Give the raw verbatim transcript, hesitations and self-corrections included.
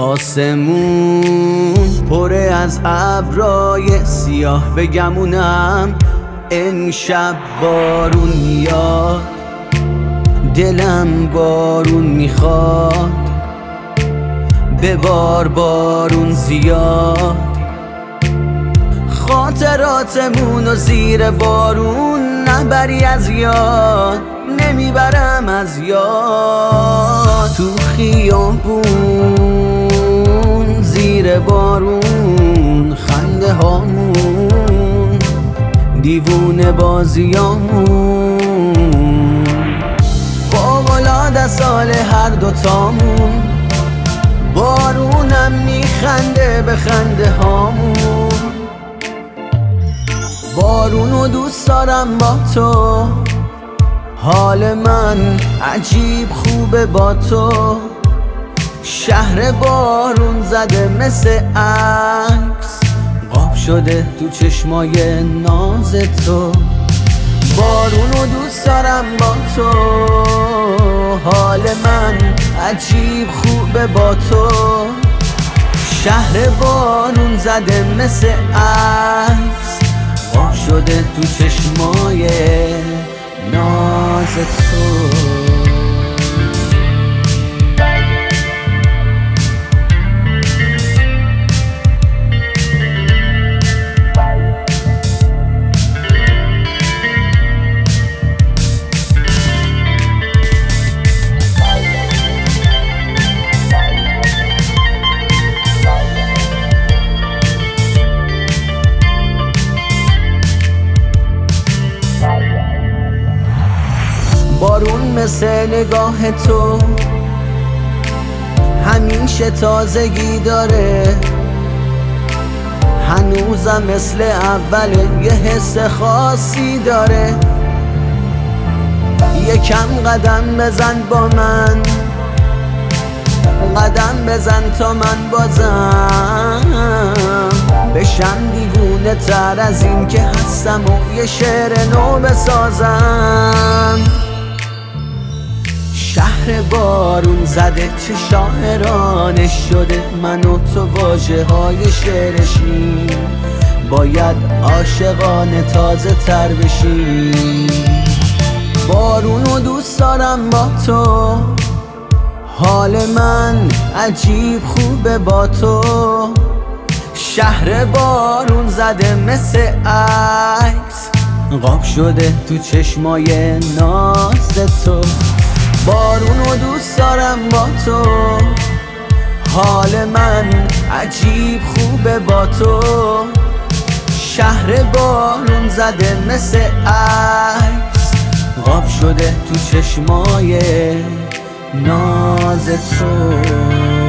آسمون پر از ابرای سیاه، بگمونم این شب بارون میاد، دلم بارون میخواد، به بار بارون زیاد. خاطراتمون و زیر بارون نبری از یاد، نمیبرم از یاد. تو خیابون زیر بارون خنده هامون، دیوونه بازیامون، فوق‌العاده سال هر دوتامون. بارونم میخنده به خنده هامون. بارونو دوست دارم با تو، حال من عجیب خوبه با تو. شهر بارون زده مثل عکس، قاب شده تو چشمای ناز تو. بارونو دوست دارم با تو، حال من عجیب خوبه با تو. شهر بارون زده مثل عکس، قاب شده تو چشمای ناز تو. بارون مثل نگاه تو همیشه تازگی داره، هنوزم مثل اوله یه حس خاصی داره. یکم قدم بزن با من، قدم بزن تا من بازم بشم دیوونه تر از این که هستم و یه شعر نو بسازم. شهر بارون زده چه شاعرانش شده، من و تو واژه های شعرشیم، باید عاشقانه تازه تر بشیم. بارونو دوست دارم با تو، حال من عجیب خوبه با تو. شهر بارون زده مثل عکس، قاب شده تو چشمای ناز تو. بارونو دوست دارم با تو، حال من عجیب خوبه با تو. شهر بارون زده مثل عکس، قاب شده تو چشمای ناز تو.